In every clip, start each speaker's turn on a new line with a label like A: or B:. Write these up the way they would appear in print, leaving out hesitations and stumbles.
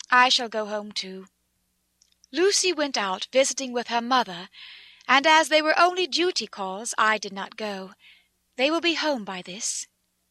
A: I shall go home too. Lucy went out visiting with her mother, and as they were only duty calls, I did not go. They will be home by this.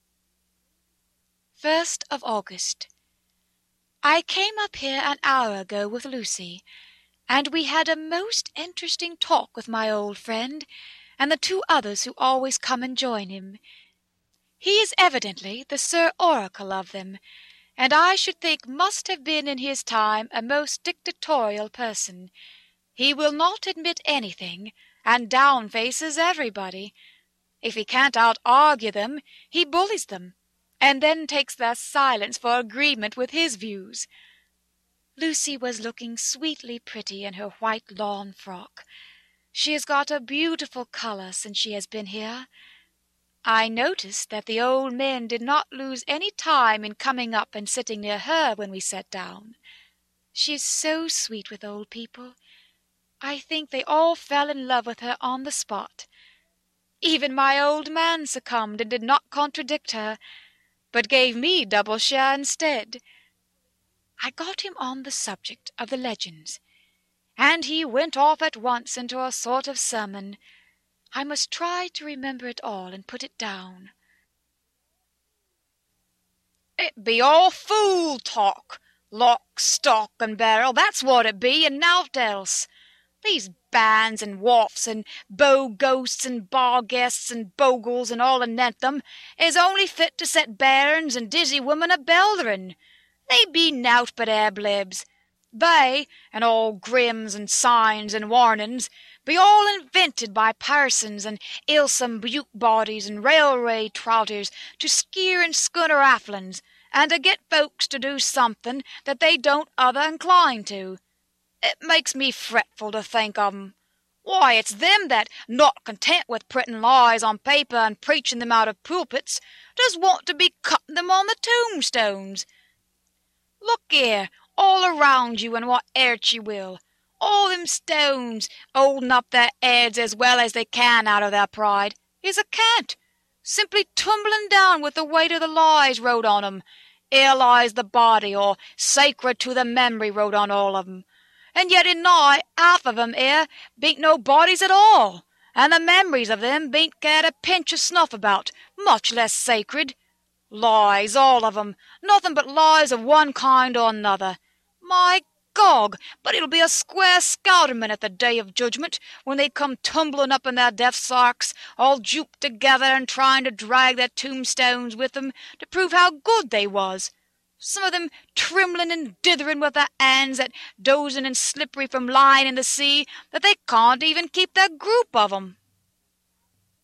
A: 1st of August. I came up here an hour ago with Lucy, and we had a most interesting talk with my old friend, and the 2 others who always come and join him. He is evidently the Sir Oracle of them, and I should think must have been in his time a most dictatorial person. He will not admit anything, and down-faces everybody. If he can't out-argue them, he bullies them, and then takes their silence for agreement with his views. Lucy was looking sweetly pretty in her white lawn frock. She has got a beautiful colour since she has been here. I noticed that the old men did not lose any time in coming up and sitting near her when we sat down. She is so sweet with old people. I think they all fell in love with her on the spot. Even my old man succumbed and did not contradict her, but gave me double share instead. I got him on the subject of the legends, and he went off at once into a sort of sermon. I must try to remember it all and put it down. It be all fool talk, lock, stock, and barrel, that's what it be, and nowt else. These banns and wafts and bow-ghosts and bar-guests and bogles and all anent them is only fit to set bairns and dizzy women a-belthering. They be nowt but air-blibs. They, and all grims and signs and warnings, be all invented by parsons and ilsome butte-bodies and railway trouters to skeer and schooner afflins, and to get folks to do something that they don't other incline to. It makes me fretful to think of 'em. Why, it's them that, not content with printing lies on paper and preaching them out of pulpits, does want to be cutting them on the tombstones. Look here, all around you and what ert ye will, all them stones, holding up their heads as well as they can out of their pride, is a cant, simply tumbling down with the weight of the lies wrote on 'em. Here lies the body, or sacred to the memory, wrote on all of 'em. And yet in nigh half of 'em here bean't no bodies at all, and the memories of them bean't cared a pinch of snuff about, much less sacred. Lies, all of 'em, nothing but lies of one kind or another. My Gog, but it'll be a square scouterman at the day of judgment, when they come tumbling up in their death sarks, all juped together and trying to drag their tombstones with them to prove how good they was. Some of them trimling and dithering with their hands that dozing and slippery from lying in the sea, that they can't even keep their group of 'em.